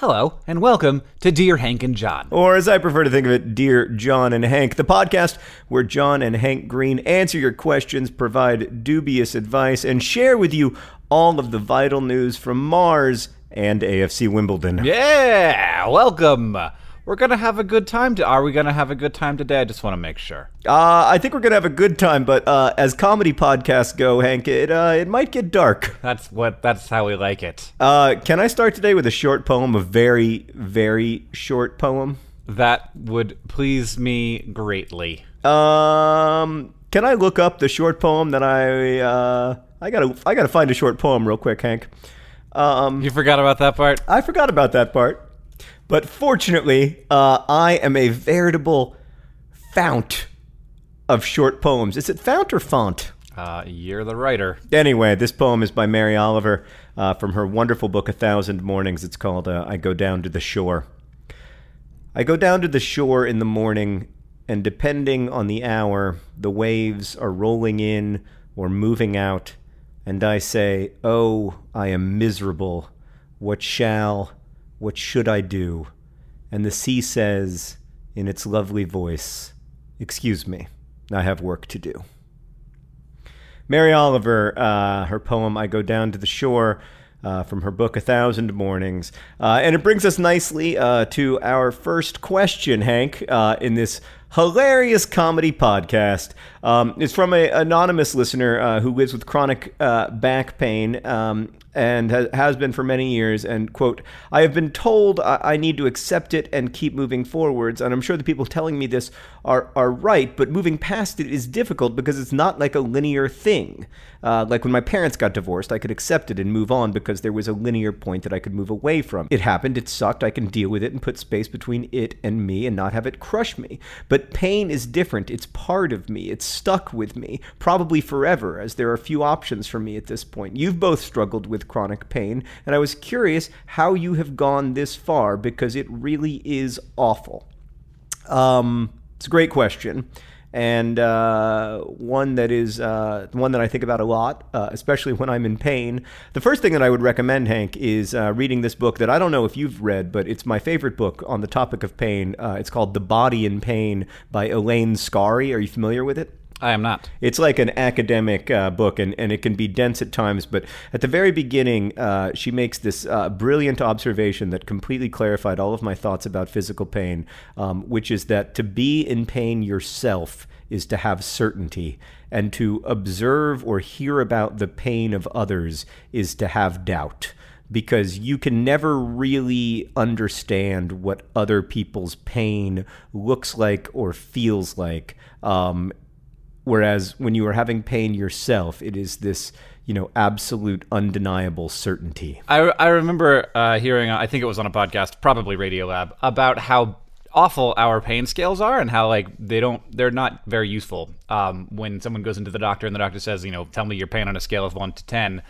Hello, and welcome to Dear Hank and John. Or as I prefer to think of it, Dear John and Hank, the podcast where John and Hank Green answer your questions, provide dubious advice, and share with you all of the vital news from Mars and AFC Wimbledon. Yeah, welcome. We're going to have a good time. Are we going to have a good time today? I just want to make sure. I think we're going to have a good time, but as comedy podcasts go, Hank, it might get dark. That's how we like it. Can I start today with a short poem, a very, very short poem? That would please me greatly. Can I look up the short poem that I gotta find a short poem real quick, Hank. You forgot about that part? I forgot about that part. But fortunately, I am a veritable fount of short poems. Is it fount or font? You're the writer. Anyway, this poem is by Mary Oliver from her wonderful book, 1,000 Mornings. It's called I Go Down to the Shore. I go down to the shore in the morning, and depending on the hour, the waves are rolling in or moving out, and I say, oh, I am miserable. What should I do? And the sea says, in its lovely voice, excuse me, I have work to do. Mary Oliver, her poem, I Go Down to the Shore, from her book, 1,000 Mornings. And it brings us nicely to our first question, Hank, in this hilarious comedy podcast. It's from an anonymous listener who lives with chronic back pain and has been for many years. And, quote, I have been told I need to accept it and keep moving forwards. And I'm sure the people telling me this are right, but moving past it is difficult because it's not like a linear thing. Like when my parents got divorced, I could accept it and move on because there was a linear point that I could move away from. It happened, it sucked, I can deal with it and put space between it and me and not have it crush me. But pain is different. It's part of me. It's stuck with me, probably forever, as there are few options for me at this point. You've both struggled with chronic pain, and I was curious how you have gone this far because it really is awful. It's a great question. And one that I think about a lot, especially when I'm in pain. The first thing that I would recommend, Hank, is reading this book that I don't know if you've read, but it's my favorite book on the topic of pain. It's called The Body in Pain by Elaine Scarry. Are you familiar with it? I am not. It's like an academic book, and it can be dense at times, but at the very beginning, she makes this brilliant observation that completely clarified all of my thoughts about physical pain, which is that to be in pain yourself is to have certainty, and to observe or hear about the pain of others is to have doubt. Because you can never really understand what other people's pain looks like or feels like. Whereas when you are having pain yourself, it is this, absolute, undeniable certainty. I remember hearing, I think it was on a podcast, probably Radiolab, about how awful our pain scales are and how they're not very useful. When someone goes into the doctor and the doctor says, tell me your pain on a scale of 1 to 10.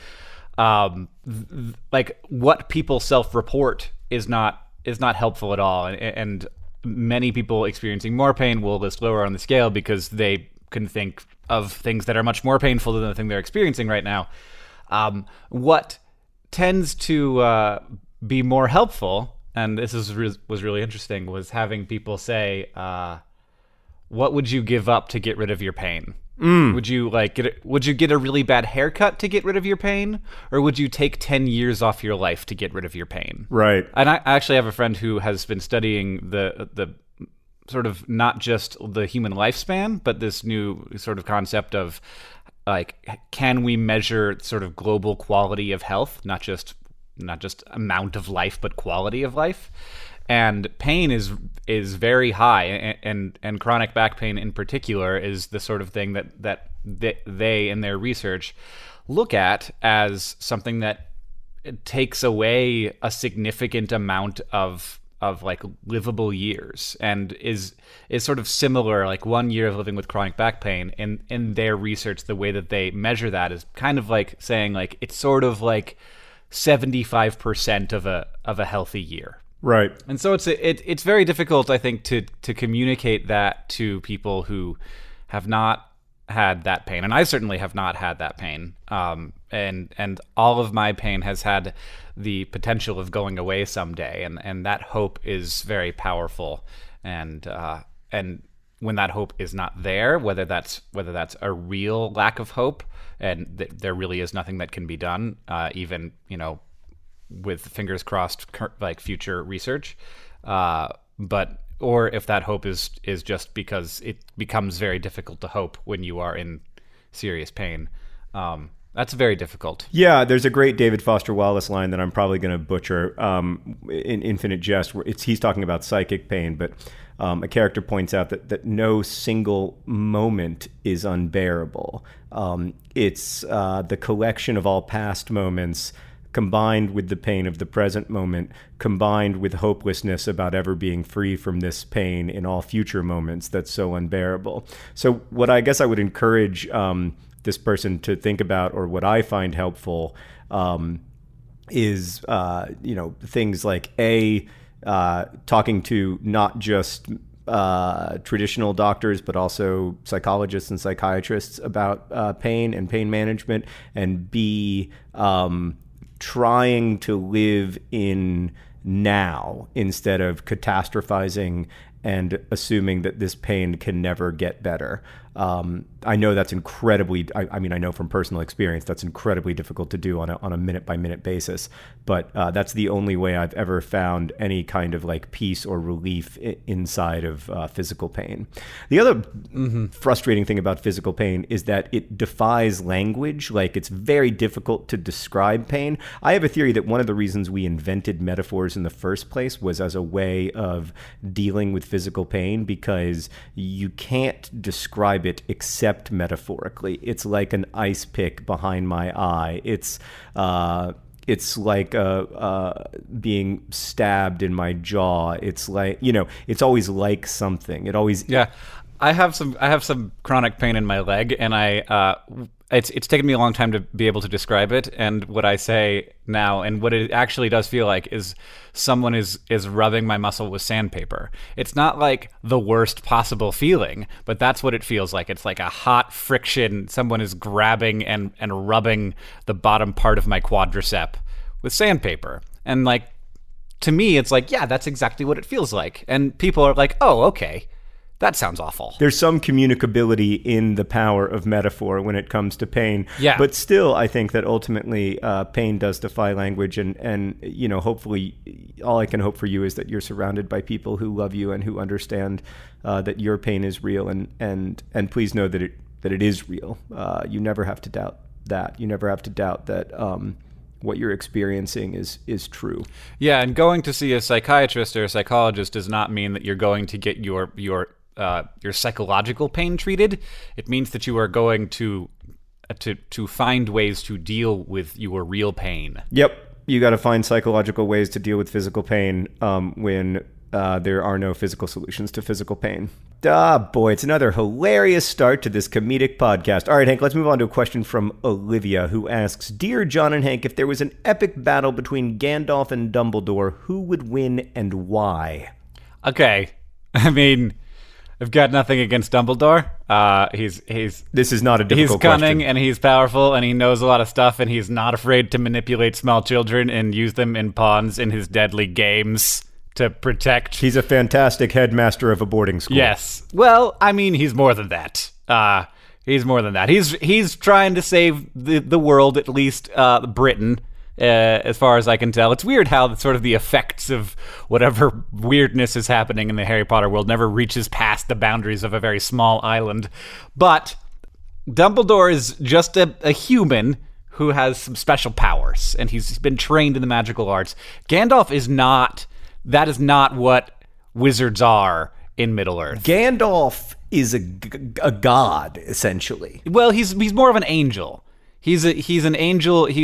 What people self-report is not helpful at all. And many people experiencing more pain will list lower on the scale because they can think of things that are much more painful than the thing they're experiencing right now. What tends to be more helpful, and this was really interesting, was having people say, what would you give up to get rid of your pain? Would you get a really bad haircut to get rid of your pain? Or would you take 10 years off your life to get rid of your pain? Right. And I actually have a friend who has been studying the sort of not just the human lifespan, but this new sort of concept of can we measure sort of global quality of health, not just amount of life, but quality of life. And pain is very high, and chronic back pain in particular is the sort of thing that they in their research look at as something that takes away a significant amount of livable years, and is sort of similar, like 1 year of living with chronic back pain. In their research, the way that they measure that is kind of like saying it's sort of like 75% of a healthy year. Right. And so it's very difficult, I think, to communicate that to people who have not had that pain, and I certainly have not had that pain. And all of my pain has had the potential of going away someday, and that hope is very powerful. And when that hope is not there, whether that's a real lack of hope, and there really is nothing that can be done, even with fingers crossed, like future research, or if that hope is just because it becomes very difficult to hope when you are in serious pain. That's very difficult. Yeah, there's a great David Foster Wallace line that I'm probably going to butcher in Infinite Jest, where he's talking about psychic pain, but a character points out that no single moment is unbearable. It's the collection of all past moments combined with the pain of the present moment, combined with hopelessness about ever being free from this pain in all future moments that's so unbearable. So what I guess I would encourage this person to think about, or what I find helpful, is things like talking to not just traditional doctors, but also psychologists and psychiatrists about pain and pain management, and B, trying to live in now instead of catastrophizing and assuming that this pain can never get better. I know that's incredibly, I know from personal experience, that's incredibly difficult to do on a minute-by-minute basis, but that's the only way I've ever found any kind of like peace or relief inside of physical pain. The other frustrating thing about physical pain is that it defies language. Like, it's very difficult to describe pain. I have a theory that one of the reasons we invented metaphors in the first place was as a way of dealing with physical pain, because you can't describe it except metaphorically. It's like an ice pick behind my eye. It's like being stabbed in my jaw. It's like, it's always like something. It always... Yeah. I have some chronic pain in my leg, and it's taken me a long time to be able to describe it. And what I say now, and what it actually does feel like, is someone is rubbing my muscle with sandpaper. It's not like the worst possible feeling, but that's what it feels like. It's like a hot friction. Someone is grabbing and rubbing the bottom part of my quadricep with sandpaper. And like, to me, it's like, yeah, that's exactly what it feels like. And people are like, oh, okay. That sounds awful. There's some communicability in the power of metaphor when it comes to pain. Yeah. But still, I think that ultimately pain does defy language. And hopefully all I can hope for you is that you're surrounded by people who love you and who understand that your pain is real. And please know that it is real. You never have to doubt that. You never have to doubt that what you're experiencing is true. Yeah, and going to see a psychiatrist or a psychologist does not mean that you're going to get your psychological pain treated. It means that you are going to find ways to deal with your real pain. Yep, you got to find psychological ways to deal with physical pain when there are no physical solutions to physical pain. Boy, it's another hilarious start to this comedic podcast. All right, Hank, let's move on to a question from Olivia, who asks, Dear John and Hank, if there was an epic battle between Gandalf and Dumbledore, who would win and why? Okay, I mean, I've got nothing against Dumbledore. This is not a difficult question. He's cunning and he's powerful and he knows a lot of stuff and he's not afraid to manipulate small children and use them in pawns in his deadly games to protect. He's a fantastic headmaster of a boarding school. Yes. Well, I mean, he's more than that. He's more than that. He's trying to save the world, at least Britain. As far as I can tell. It's weird how the effects of whatever weirdness is happening in the Harry Potter world never reaches past the boundaries of a very small island. But Dumbledore is just a human who has some special powers, and he's been trained in the magical arts. Gandalf is not. That is not what wizards are in Middle-earth. Gandalf is a god, essentially. Well, he's more of an angel. He's an angel. He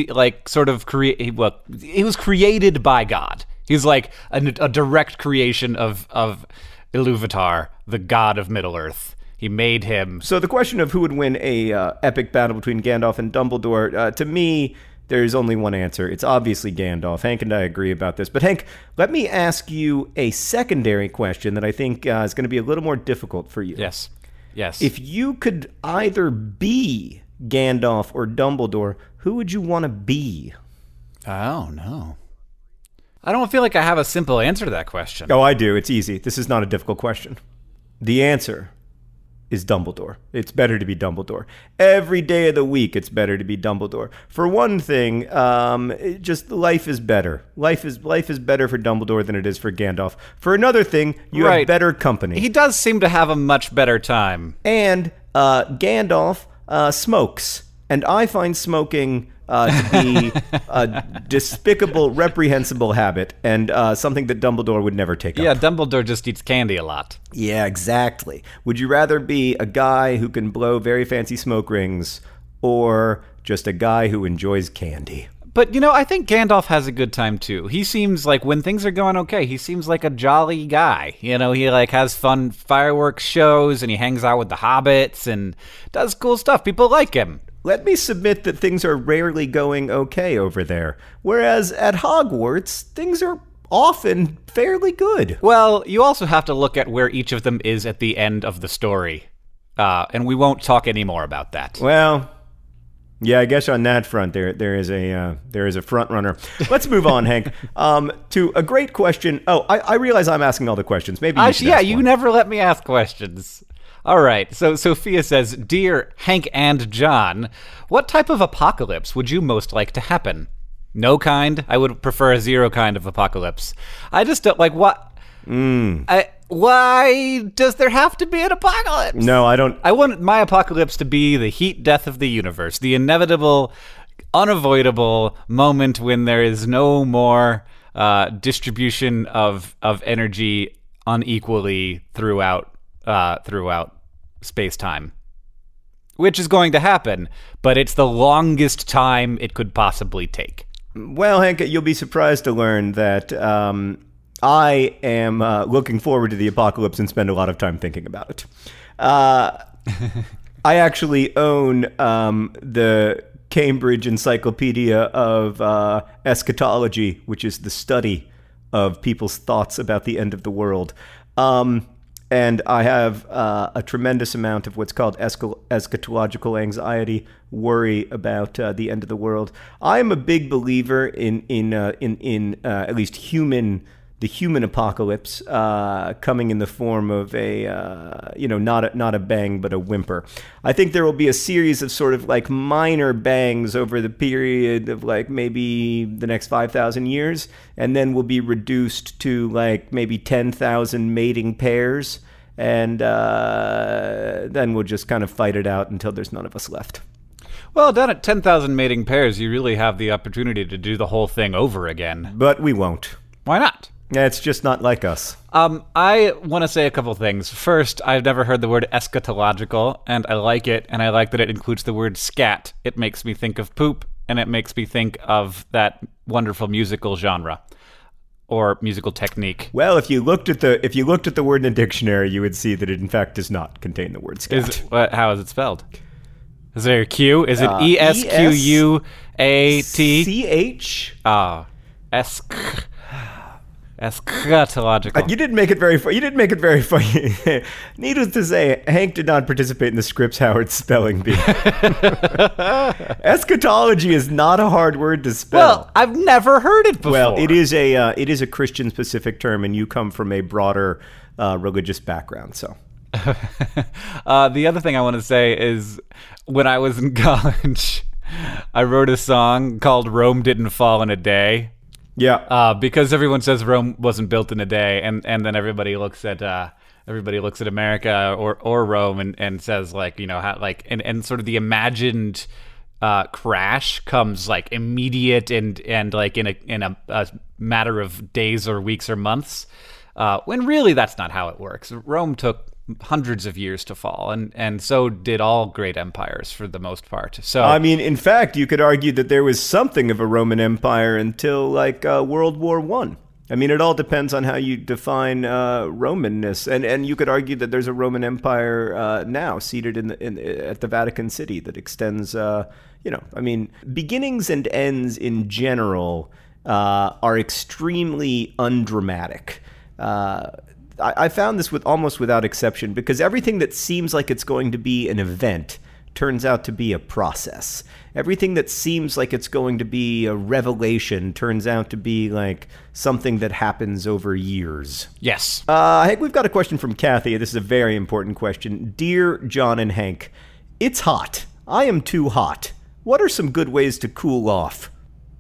was created by God. He's like a direct creation of Iluvatar, the god of Middle-earth. He made him. So the question of who would win a epic battle between Gandalf and Dumbledore, to me, there's only one answer. It's obviously Gandalf. Hank and I agree about this. But Hank, let me ask you a secondary question that I think is going to be a little more difficult for you. Yes. Yes. If you could either be Gandalf or Dumbledore, who would you want to be? Oh, no. I don't feel like I have a simple answer to that question. Oh, I do. It's easy. This is not a difficult question. The answer is Dumbledore. It's better to be Dumbledore. Every day of the week, it's better to be Dumbledore. For one thing, just life is better. Life is better for Dumbledore than it is for Gandalf. For another thing, you have better company. He does seem to have a much better time. And Gandalf smokes. And I find smoking to be a despicable, reprehensible habit, and something that Dumbledore would never take up. Yeah, Dumbledore just eats candy a lot. Yeah, exactly. Would you rather be a guy who can blow very fancy smoke rings, or just a guy who enjoys candy? But, I think Gandalf has a good time, too. He seems like, when things are going okay, he seems like a jolly guy. He, has fun fireworks shows, and he hangs out with the hobbits, and does cool stuff. People like him. Let me submit that things are rarely going okay over there, whereas at Hogwarts, things are often fairly good. Well, you also have to look at where each of them is at the end of the story, and we won't talk any more about that. Well, yeah, I guess on that front, there is a front runner. Let's move on, Hank, to a great question. Oh, I realize I'm asking all the questions. Maybe you should ask you one. Never let me ask questions. All right, so Sophia says, Dear Hank and John, what type of apocalypse would you most like to happen? No kind? I would prefer a zero kind of apocalypse. I just don't like what... Why does there have to be an apocalypse? No, I don't... I want my apocalypse to be the heat death of the universe, the inevitable, unavoidable moment when there is no more distribution of energy unequally throughout space-time, which is going to happen, but it's the longest time it could possibly take. Well, Hank, you'll be surprised to learn that I am looking forward to the apocalypse and spend a lot of time thinking about it. I actually own the Cambridge Encyclopedia of Eschatology, which is the study of people's thoughts about the end of the world. And I have a tremendous amount of what's called eschatological anxiety, worry about the end of the world. I am a big believer in at least the human apocalypse coming in the form of a not a bang but a whimper. I think there will be a series of sort of like minor bangs over the period of like maybe the next 5,000 years, and then we'll be reduced to like maybe 10,000 mating pairs, and then we'll just kind of fight it out until there's none of us left. Well, down at 10,000 mating pairs, you really have the opportunity to do the whole thing over again. But we won't. Why not? It's just not like us. I want to say a couple things. First, I've never heard the word eschatological, and I like it, and I like that it includes the word scat. It makes me think of poop, and it makes me think of that wonderful musical genre or musical technique. Well, if you looked at the word in a dictionary, you would see that it in fact does not contain the word scat. How is it spelled? Is there a Q? Is it ESQUAT? CH? Eschatological. You didn't make it very funny. Needless to say, Hank did not participate in the Scripps Howard spelling bee. Eschatology is not a hard word to spell. Well, I've never heard it before. Well, it is a Christian specific term, and you come from a broader religious background, so. The other thing I want to say is, when I was in college, I wrote a song called "Rome Didn't Fall in a Day." Yeah. Because everyone says Rome wasn't built in a day, and then everybody looks at America or Rome and says like, how, like, and sort of the imagined crash comes like immediate and like in a matter of days or weeks or months, when really that's not how it works. Rome took hundreds of years to fall, and so did all great empires for the most part. So I mean, in fact, you could argue that there was something of a Roman Empire until like World War I. I mean, it all depends on how you define Romanness, and you could argue that there's a Roman Empire now seated at the Vatican City that extends. I mean, beginnings and ends in general are extremely undramatic. I found this with almost without exception, because everything that seems like it's going to be an event turns out to be a process. Everything that seems like it's going to be a revelation turns out to be like something that happens over years. Yes. Hank, we've got a question from Kathy. This is a very important question. Dear John and Hank, it's hot. I am too hot. What are some good ways to cool off?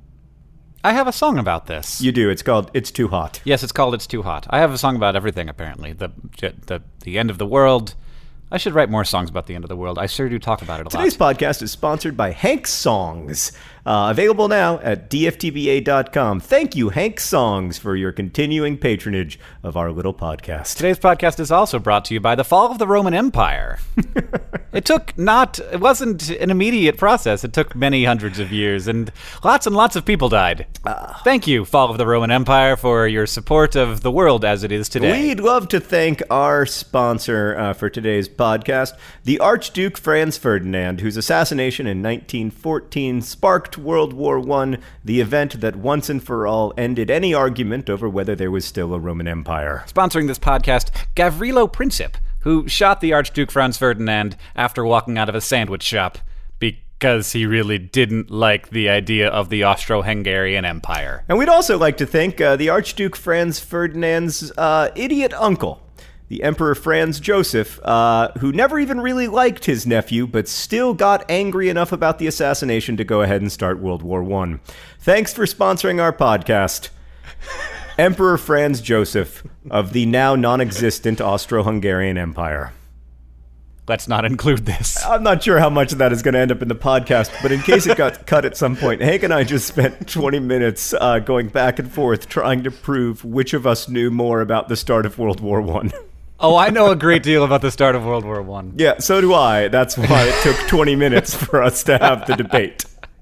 I have a song about this. You do. It's called It's Too Hot. Yes, it's called It's Too Hot. I have a song about everything, apparently. The end of the world. I should write more songs about the end of the world. I sure do talk about it a lot. Today's podcast is sponsored by Hank Songs. Available now at dftba.com. Thank you, Hank Songs, for your continuing patronage of our little podcast. Today's podcast is also brought to you by the fall of the Roman Empire. It wasn't an immediate process. It took many hundreds of years, and lots of people died. Thank you, fall of the Roman Empire, for your support of the world as it is today. We'd love to thank our sponsor for today's podcast, the Archduke Franz Ferdinand, whose assassination in 1914 sparked World War I, the event that once and for all ended any argument over whether there was still a Roman Empire. Sponsoring this podcast, Gavrilo Princip, who shot the Archduke Franz Ferdinand after walking out of a sandwich shop because he really didn't like the idea of the Austro-Hungarian Empire. And we'd also like to thank the Archduke Franz Ferdinand's idiot uncle, the Emperor Franz Joseph, who never even really liked his nephew, but still got angry enough about the assassination to go ahead and start World War I. Thanks for sponsoring our podcast, Emperor Franz Joseph of the now non-existent Austro-Hungarian Empire. Let's not include this. I'm not sure how much of that is going to end up in the podcast, but in case it got cut at some point, Hank and I just spent 20 minutes going back and forth trying to prove which of us knew more about the start of World War I. Oh, I know a great deal about the start of World War I. Yeah, so do I. That's why it took 20 minutes for us to have the debate.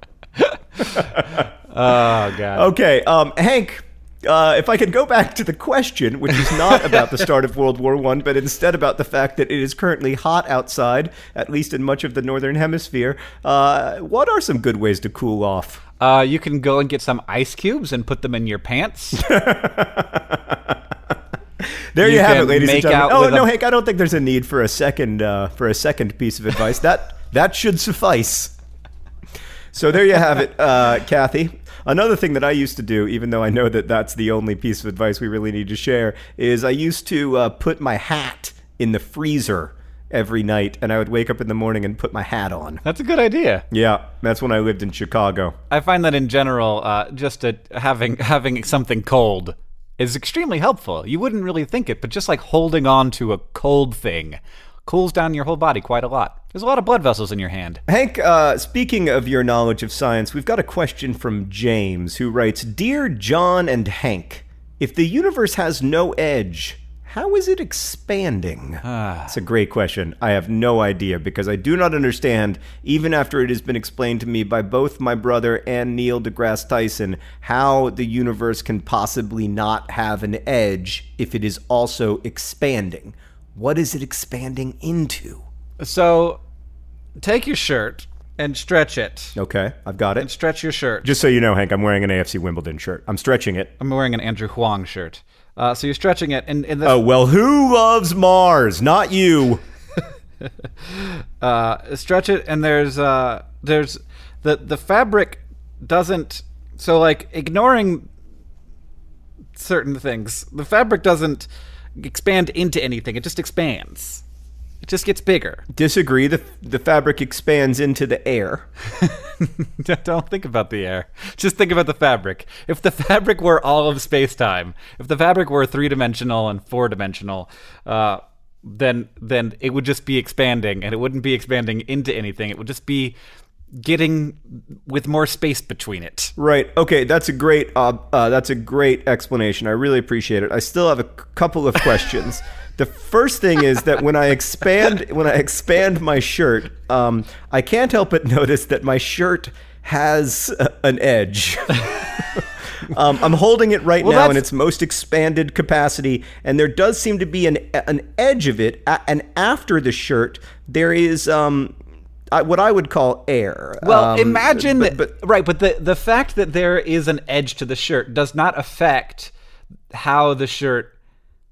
Oh, God. Okay, Hank, if I could go back to the question, which is not about the start of World War I, but instead about the fact that it is currently hot outside, at least in much of the Northern Hemisphere, what are some good ways to cool off? You can go and get some ice cubes and put them in your pants. There you have it, ladies and gentlemen. Oh, no, a... Hank, I don't think there's a need for a second piece of advice. That should suffice. So there you have it, Kathy. Another thing that I used to do, even though I know that that's the only piece of advice we really need to share, is I used to put my hat in the freezer every night, and I would wake up in the morning and put my hat on. That's a good idea. Yeah, that's when I lived in Chicago. I find that in general, having something cold is extremely helpful. You wouldn't really think it, but just like holding on to a cold thing cools down your whole body quite a lot. There's a lot of blood vessels in your hand. Hank, speaking of your knowledge of science, we've got a question from James, who writes, Dear John and Hank, if the universe has no edge, how is it expanding? It's a great question. I have no idea, because I do not understand, even after it has been explained to me by both my brother and Neil deGrasse Tyson, how the universe can possibly not have an edge if it is also expanding. What is it expanding into? So, take your shirt and stretch it. Okay, I've got it. And stretch your shirt. Just so you know, Hank, I'm wearing an AFC Wimbledon shirt. I'm stretching it. I'm wearing an Andrew Huang shirt. So you're stretching it, and oh, well, who loves Mars? Not you. Stretch it, and there's the fabric doesn't. So like ignoring certain things, the fabric doesn't expand into anything. It just expands. It just gets bigger. Disagree. The fabric expands into the air. Don't think about the air. Just think about the fabric. If the fabric were all of space-time, if the fabric were 3-dimensional and 4-dimensional, then it would just be expanding, and it wouldn't be expanding into anything. It would just be getting with more space between it. Right. Okay. That's a great explanation. I really appreciate it. I still have a couple of questions. The first thing is that when I expand my shirt, I can't help but notice that my shirt has an edge. I'm holding it right now in its most expanded capacity, and there does seem to be an edge of it. And after the shirt, there is what I would call air. Well, imagine right, but the fact that there is an edge to the shirt does not affect how the shirt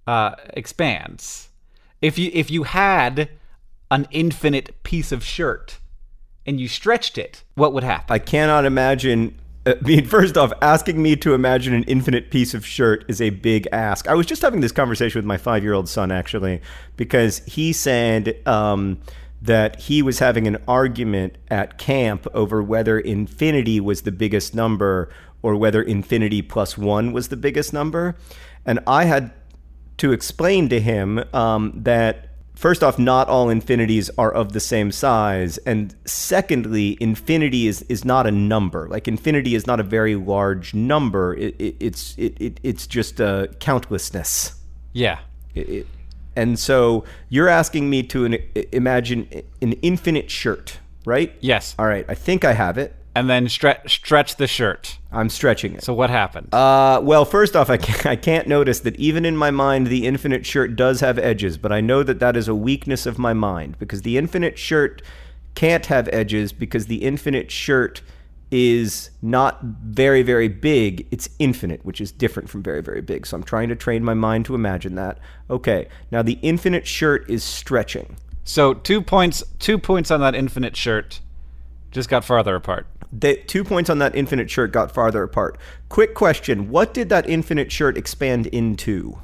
expands. If you had an infinite piece of shirt and you stretched it, what would happen? I cannot imagine. I mean, first off, asking me to imagine an infinite piece of shirt is a big ask. I was just having this conversation with my 5-year-old son, actually, because he said that he was having an argument at camp over whether infinity was the biggest number or whether infinity plus 1 was the biggest number. And I had to explain to him that, first off, not all infinities are of the same size. And secondly, infinity is not a number. Like, infinity is not a very large number. It's just a countlessness. Yeah. And so you're asking me to imagine an infinite shirt, right? Yes. All right. I think I have it. And then stretch the shirt. I'm stretching it. So what happened? Well, first off, I can't notice that even in my mind, the infinite shirt does have edges, but I know that is a weakness of my mind, because the infinite shirt can't have edges because the infinite shirt is not very, very big. It's infinite, which is different from very, very big. So I'm trying to train my mind to imagine that. Okay, now the infinite shirt is stretching. So 2 points on that infinite shirt just got farther apart. The 2 points on that infinite shirt got farther apart. Quick question. What did that infinite shirt expand into?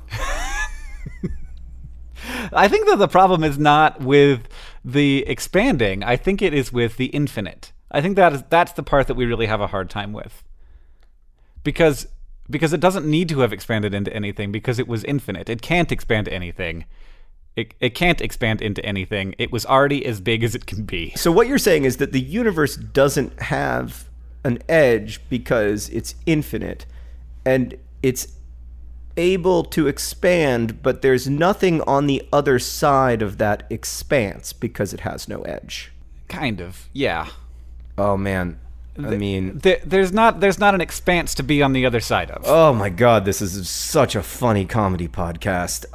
I think that the problem is not with the expanding. I think it is with the infinite. I think that's the part that we really have a hard time with. Because it doesn't need to have expanded into anything because it was infinite. It can't expand anything. It can't expand into anything. It was already as big as it can be. So what you're saying is that the universe doesn't have an edge because it's infinite, and it's able to expand, but there's nothing on the other side of that expanse because it has no edge. Kind of, yeah. Oh man, I mean, there's not an expanse to be on the other side of. Oh my god, this is such a funny comedy podcast.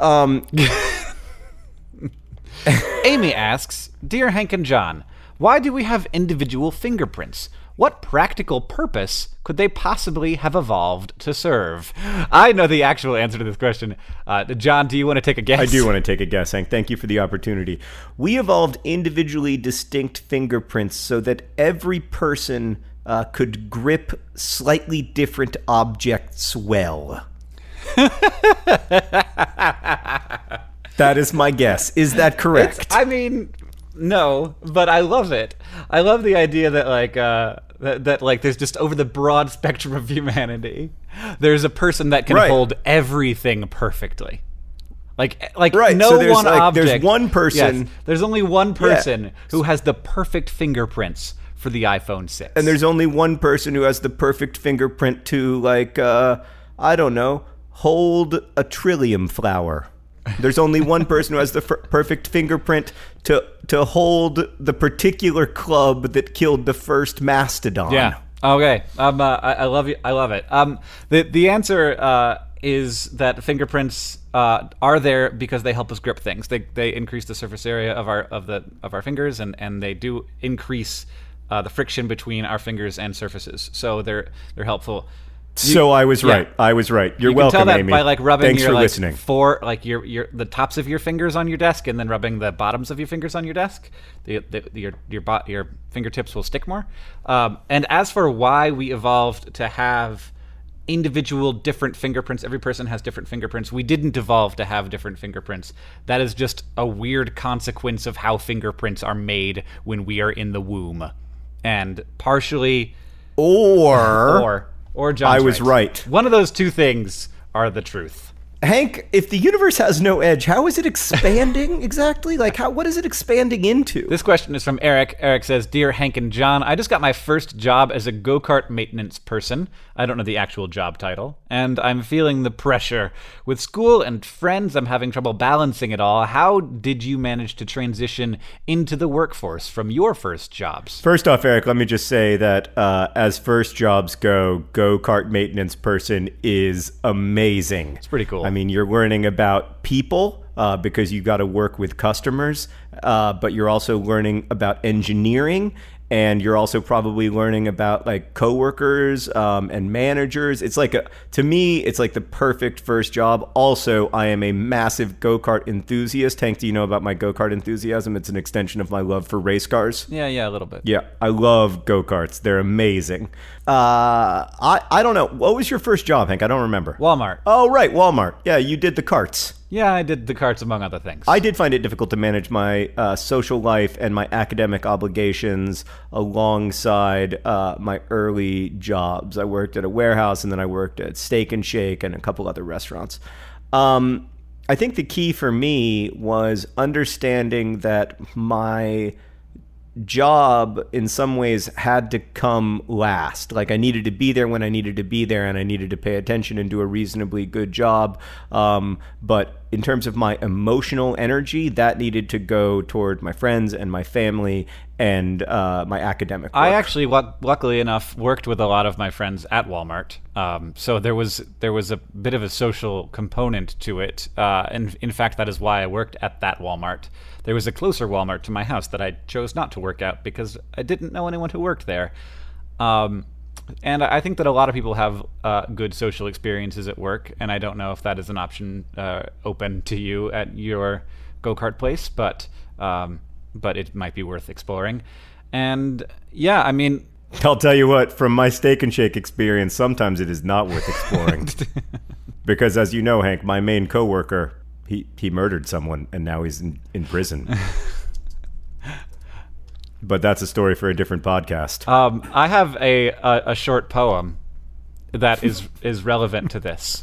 Amy asks, Dear Hank and John, why do we have individual fingerprints? What practical purpose could they possibly have evolved to serve? I know the actual answer to this question. John, do you want to take a guess? I do want to take a guess, Hank. Thank you for the opportunity. We evolved individually distinct fingerprints so that every person could grip slightly different objects well. That is my guess. Is that correct? I mean, no, but I love it. I love the idea that that there's just over the broad spectrum of humanity, there's a person that can hold everything perfectly. Like right. no so one object. There's one person. Yes, there's only one person who has the perfect fingerprints for the iPhone 6. And there's only one person who has the perfect fingerprint to, I don't know, hold a trillium flower. There's only one person who has the perfect fingerprint to hold the particular club that killed the first mastodon. Yeah. Okay. I love you. I love it. The answer is that fingerprints are there because they help us grip things. They increase the surface area of our fingers, and they do increase the friction between our fingers and surfaces. So they're helpful. So I was right. I was right. You're welcome, Amy. You can Amy. tell that by rubbing Thanks your for listening. the tops of your fingers on your desk, and then rubbing the bottoms of your fingers on your desk. Your fingertips will stick more. And as for why we evolved to have individual different fingerprints, every person has different fingerprints. We didn't evolve to have different fingerprints. That is just a weird consequence of how fingerprints are made when we are in the womb, and partially or John's I was right. One of those two things are the truth. Hank, if the universe has no edge, how is it expanding exactly? What is it expanding into? This question is from Eric. Eric says, Dear Hank and John, I just got my first job as a go-kart maintenance person. I don't know the actual job title. And I'm feeling the pressure. With school and friends, I'm having trouble balancing it all. How did you manage to transition into the workforce from your first jobs? First off, Eric, let me just say that as first jobs go-kart maintenance person is amazing. It's pretty cool. I mean, you're learning about people because you got to work with customers, but you're also learning about engineering, and you're also probably learning about like coworkers and managers. It's like to me, it's like the perfect first job. Also, I am a massive go-kart enthusiast. Hank, do you know about my go-kart enthusiasm? It's an extension of my love for race cars. Yeah, a little bit. Yeah, I love go-karts. They're amazing. I don't know. What was your first job, Hank? I don't remember. Walmart. Oh, right, Walmart. Yeah, you did the carts. Yeah, I did the carts, among other things. I did find it difficult to manage my social life and my academic obligations alongside my early jobs. I worked at a warehouse, and then I worked at Steak and Shake and a couple other restaurants. I think the key for me was understanding that my job in some ways had to come last. Like I needed to be there when I needed to be there, and I needed to pay attention and do a reasonably good job. But in terms of my emotional energy, that needed to go toward my friends and my family and my academic work. I actually, luckily enough, worked with a lot of my friends at Walmart. So there was a bit of a social component to it. And in fact, that is why I worked at that Walmart. There was a closer Walmart to my house that I chose not to work at because I didn't know anyone who worked there. And I think that a lot of people have good social experiences at work, and I don't know if that is an option open to you at your go-kart place, but it might be worth exploring. And yeah, I mean, I'll tell you what, from my Steak and Shake experience, sometimes it is not worth exploring. Because as you know, Hank, my main coworker, he murdered someone, and now he's in prison. But that's a story for a different podcast. I have a short poem that is relevant to this.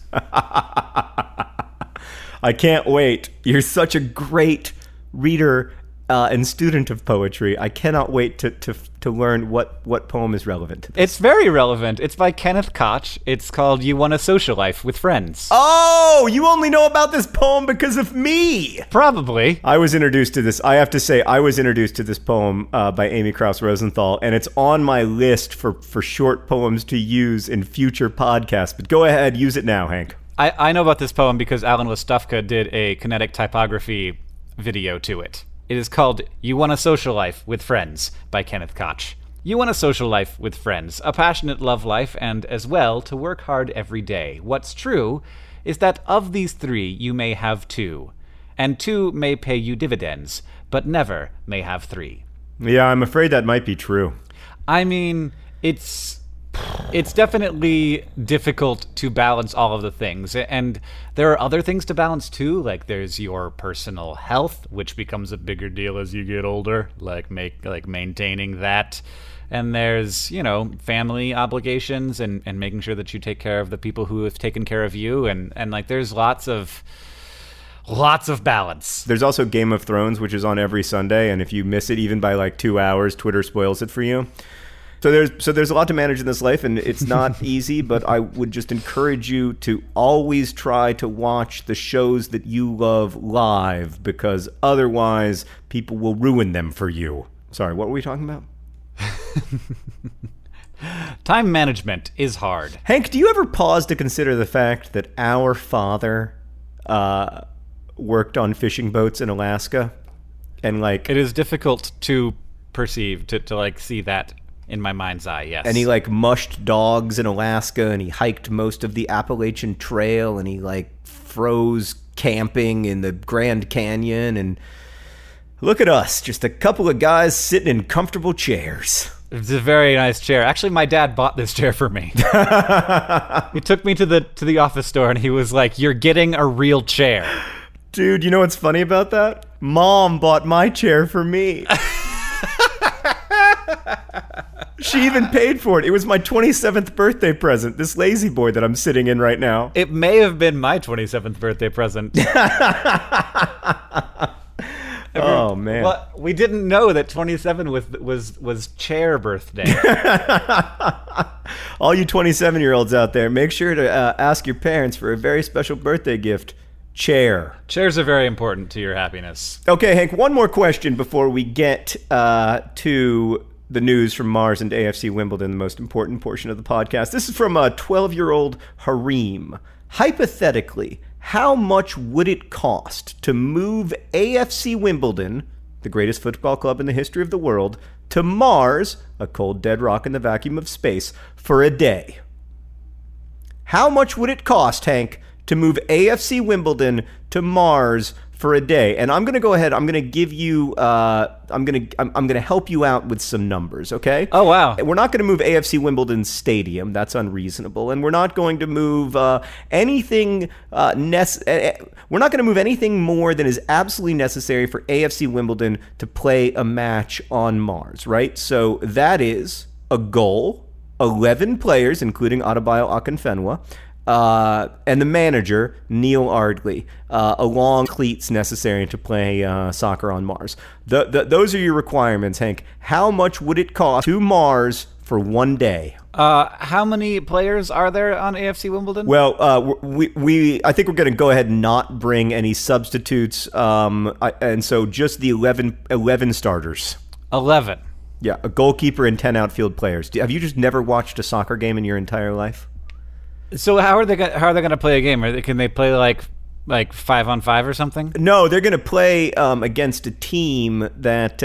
I can't wait. You're such a great reader and student of poetry. I cannot wait to learn what poem is relevant to this. It's very relevant. It's by Kenneth Koch. It's called You Want a Social Life with Friends. Oh, you only know about this poem because of me. Probably. I was introduced to this. I have to say, I was introduced to this poem by Amy Krauss Rosenthal, and it's on my list for short poems to use in future podcasts. But go ahead, use it now, Hank. I know about this poem because Alan Wostufka did a kinetic typography video to it. It is called You Want a Social Life with Friends by Kenneth Koch. You want a social life with friends, a passionate love life, and as well to work hard every day. What's true is that of these three you may have two, and two may pay you dividends, but never may have three. Yeah, I'm afraid that might be true. I mean, it's definitely difficult to balance all of the things, and there are other things to balance too. Like there's your personal health, which becomes a bigger deal as you get older, like maintaining that. And there's, family obligations and making sure that you take care of the people who have taken care of you, and like there's lots of balance. There's also Game of Thrones, which is on every Sunday, and if you miss it even by like 2 hours, Twitter spoils it for you. So there's a lot to manage in this life, and it's not easy, but I would just encourage you to always try to watch the shows that you love live, because otherwise people will ruin them for you. Sorry, what were we talking about? Time management is hard. Hank, do you ever pause to consider the fact that our father worked on fishing boats in Alaska? And like, it is difficult to perceive, to like see that in my mind's eye, yes. And he like mushed dogs in Alaska, and he hiked most of the Appalachian Trail, and he like froze camping in the Grand Canyon. And look at us, just a couple of guys sitting in comfortable chairs. It's a very nice chair. Actually, my dad bought this chair for me. He took me to the office store, and he was like, "You're getting a real chair." Dude, you know what's funny about that? Mom bought my chair for me. She even paid for it. It was my 27th birthday present, this lazy boy that I'm sitting in right now. It may have been my 27th birthday present. Oh, man. Well, we didn't know that 27 was chair birthday. All you 27-year-olds out there, make sure to ask your parents for a very special birthday gift. Chair. Chairs are very important to your happiness. Okay, Hank, one more question before we get to the news from Mars and AFC Wimbledon, the most important portion of the podcast. This is from a 12-year-old Harim. Hypothetically, how much would it cost to move AFC Wimbledon, the greatest football club in the history of the world, to Mars, a cold dead rock in the vacuum of space, for a day. How much would it cost, Hank, to move AFC Wimbledon to Mars for a day? And I'm going to go ahead. I'm going to give you. I'm going to help you out with some numbers. Okay. Oh wow. We're not going to move AFC Wimbledon Stadium. That's unreasonable. And we're not going to move anything. We're not going to move anything more than is absolutely necessary for AFC Wimbledon to play a match on Mars. Right. So that is a goal. 11 players, including Adebayo Akinfenwa, and the manager, Neil Ardley, along cleats necessary to play soccer on Mars. Those are your requirements, Hank. How much would it cost to Mars for one day? How many players are there on AFC Wimbledon? Well, I think we're going to go ahead and not bring any substitutes, and so just the 11 starters. 11. Yeah, a goalkeeper and 10 outfield players. Have you just never watched a soccer game in your entire life? So how are they going to play a game? Can they play like 5-on-5 or something? No, they're going to play against a team that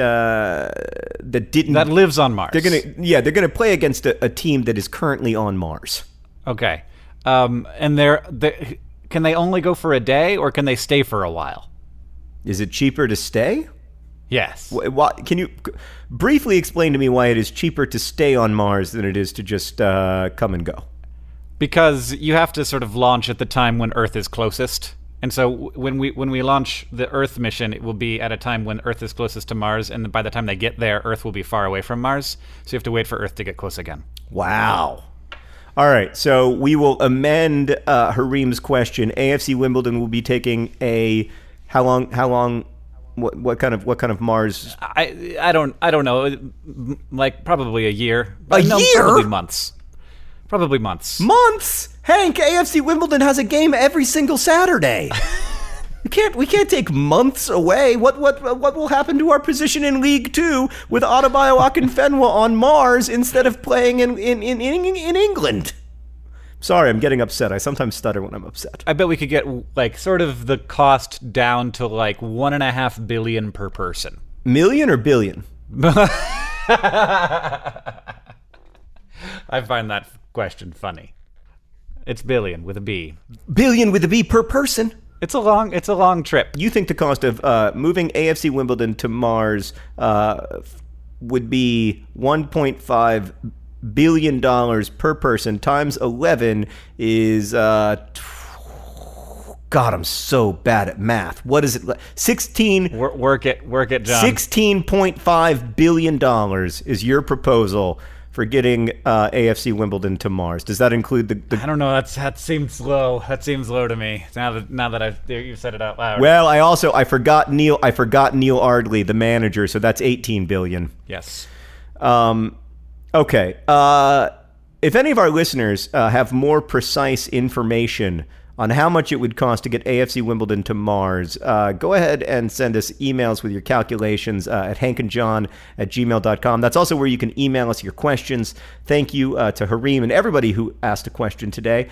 lives on Mars. They're going to play against a team that is currently on Mars. Okay, and can they only go for a day or can they stay for a while? Is it cheaper to stay? Yes. Can you briefly explain to me why it is cheaper to stay on Mars than it is to just come and go? Because you have to sort of launch at the time when Earth is closest. And so when we launch the Earth mission, it will be at a time when Earth is closest to Mars, and by the time they get there, Earth will be far away from Mars. So you have to wait for Earth to get close again. Wow. All right, so we will amend Hareem's question. AFC Wimbledon will be taking a how long? What kind of Mars? I don't know. Like probably a year. A year? Probably months. Months? Hank, AFC Wimbledon has a game every single Saturday. We can't take months away. What will happen to our position in League Two with Adebayo Akinfenwa on Mars instead of playing in England? Sorry, I'm getting upset. I sometimes stutter when I'm upset. I bet we could get like sort of the cost down to like $1.5 billion per person. Million or billion? I find that question funny. It's billion with a B. Billion with a B per person. It's a long trip. You think the cost of moving AFC Wimbledon to Mars would be $1.5 billion per person times 11 is God, I'm so bad at math. What is it? 16 work it, John. $16.5 billion is your proposal for getting AFC Wimbledon to Mars. Does that include the I don't know. That seems low. That seems low to me. Now that you've said it out loud. Well, I forgot Neil Ardley, the manager. So that's 18 billion. Yes. Okay. If any of our listeners have more precise information on how much it would cost to get AFC Wimbledon to Mars, go ahead and send us emails with your calculations at hankandjohn@gmail.com. That's also where you can email us your questions. Thank you to Hareem and everybody who asked a question today.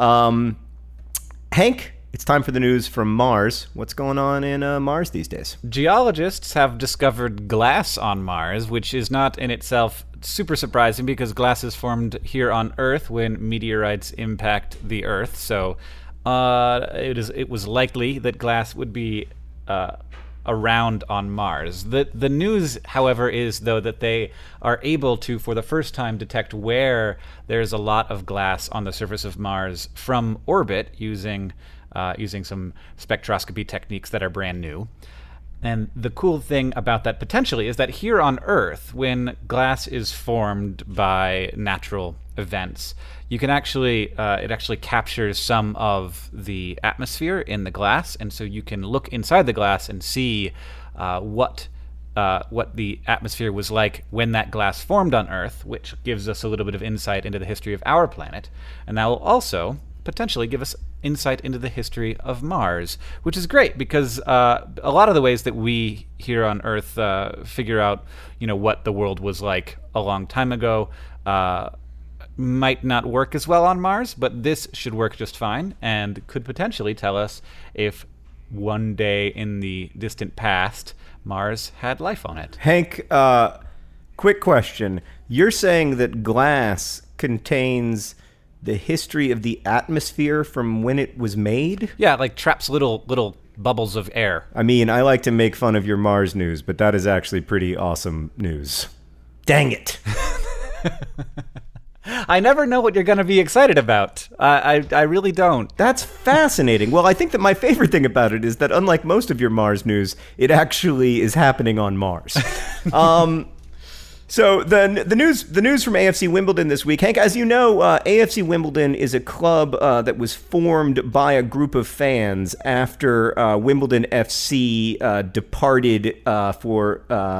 Hank, it's time for the news from Mars. What's going on in Mars these days? Geologists have discovered glass on Mars, which is not in itself super surprising because glass is formed here on Earth when meteorites impact the Earth. So it was likely that glass would be around on Mars. The news, however, is though that they are able to, for the first time, detect where there's a lot of glass on the surface of Mars from orbit using some spectroscopy techniques that are brand new. And the cool thing about that potentially is that here on Earth, when glass is formed by natural events, you can actually it actually captures some of the atmosphere in the glass, and so you can look inside the glass and see what the atmosphere was like when that glass formed on Earth, which gives us a little bit of insight into the history of our planet, and that will also potentially give us insight into the history of Mars, which is great because a lot of the ways that we here on Earth figure out, what the world was like a long time ago might not work as well on Mars, but this should work just fine and could potentially tell us if one day in the distant past Mars had life on it. Hank, Quick question. You're saying that glass contains the history of the atmosphere from when it was made? Yeah, like traps little bubbles of air. I mean, I like to make fun of your Mars news, but that is actually pretty awesome news. Dang it. I never know what you're going to be excited about. I really don't. That's fascinating. Well, I think that my favorite thing about it is that unlike most of your Mars news, it actually is happening on Mars. So the news from AFC Wimbledon this week, Hank, as you know, AFC Wimbledon is a club that was formed by a group of fans after Wimbledon FC departed for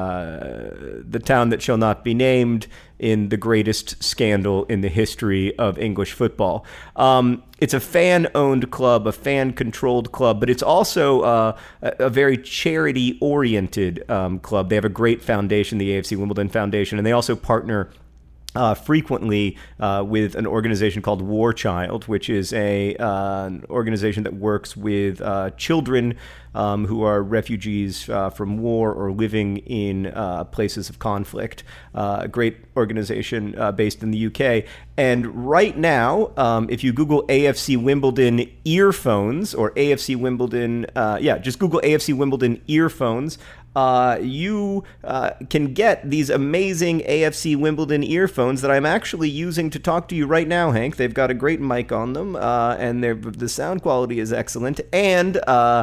the town that shall not be named in the greatest scandal in the history of English football. It's a fan-owned club, a fan-controlled club, but it's also a very charity-oriented club. They have a great foundation, the AFC Wimbledon Foundation, and they also partner frequently with an organization called War Child, which is an organization that works with children who are refugees from war or living in places of conflict. A great organization based in the UK. And right now, if you Google AFC Wimbledon earphones or AFC Wimbledon, just Google AFC Wimbledon earphones, you can get these amazing AFC Wimbledon earphones that I'm actually using to talk to you right now, Hank. They've got a great mic on them, and the sound quality is excellent. And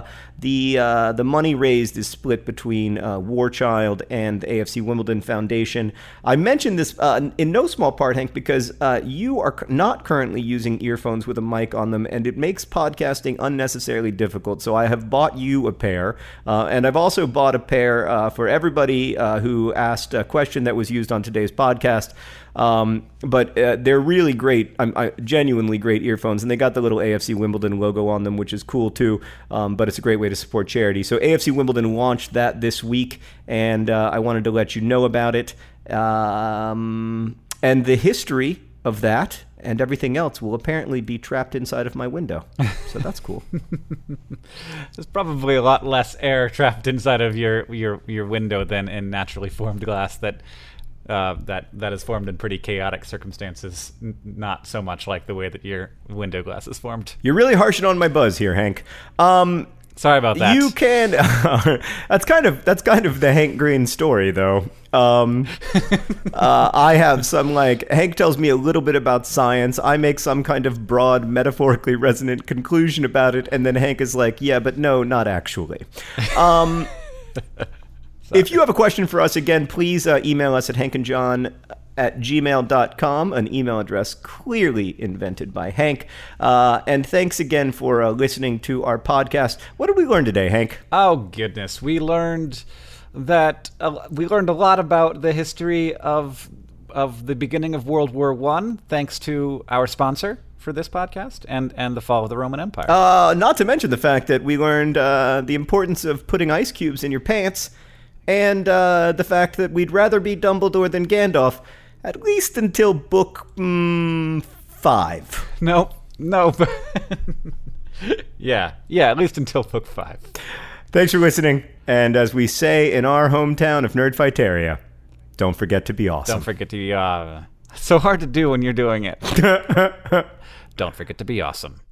the money raised is split between War Child and the AFC Wimbledon Foundation. I mentioned this in no small part, Hank, because you are not currently using earphones with a mic on them, and it makes podcasting unnecessarily difficult. So I have bought you a pair, and I've also bought a pair for everybody who asked a question that was used on today's podcast. But they're really great, genuinely great earphones, and they got the little AFC Wimbledon logo on them, which is cool too, but it's a great way to support charity. So AFC Wimbledon launched that this week, and I wanted to let you know about it. And the history of that and everything else will apparently be trapped inside of my window. So that's cool. There's probably a lot less air trapped inside of your window than in naturally formed glass that is formed in pretty chaotic circumstances, not so much like the way that your window glass is formed. You're really harshing on my buzz here, Hank. Sorry about that. You can. That's kind of the Hank Green story, though. I have some Hank tells me a little bit about science. I make some kind of broad, metaphorically resonant conclusion about it, and then Hank is like, "Yeah, but no, not actually." If you have a question for us, again, please email us at hankandjohn@gmail.com, an email address clearly invented by Hank. And thanks again for listening to our podcast. What did we learn today, Hank? Oh, goodness. We learned a lot about the history of the beginning of World War I, thanks to our sponsor for this podcast, and the fall of the Roman Empire. Not to mention the fact that we learned the importance of putting ice cubes in your pants, and the fact that we'd rather be Dumbledore than Gandalf, at least until book 5. No. Yeah, at least until book 5. Thanks for listening, and as we say in our hometown of Nerdfighteria, don't forget to be awesome. Don't forget to be so hard to do when you're doing it. Don't forget to be awesome.